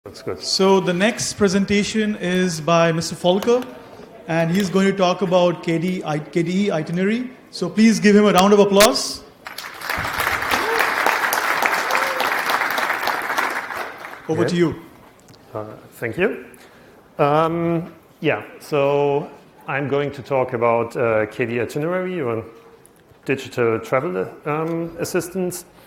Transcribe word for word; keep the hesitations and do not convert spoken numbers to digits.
That's good. So the next presentation is by Mister Volker, and he's going to talk about K D, K D E itinerary. So please give him a round of applause. Over Yeah. to you. Uh, thank you. Um, yeah, so I'm going to talk about uh, K D E itinerary, or digital travel um, assistance.